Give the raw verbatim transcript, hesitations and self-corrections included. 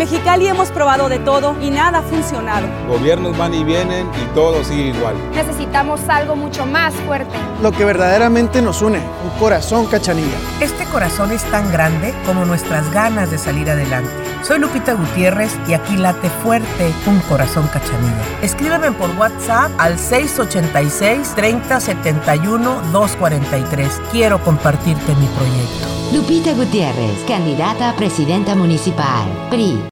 Mexicali hemos probado de todo y nada ha funcionado. Gobiernos van y vienen y todo sigue igual. Necesitamos algo mucho más fuerte. Lo que verdaderamente nos une, un corazón Cachanilla. Este corazón es tan grande como nuestras ganas de salir adelante. Soy Lupita Gutiérrez y aquí late fuerte un corazón Cachanilla. Escríbeme por WhatsApp al seis ochenta y seis, treinta setenta y uno, doscientos cuarenta y tres. Quiero compartirte mi proyecto. Lupita Gutiérrez, candidata a presidenta municipal, P R I.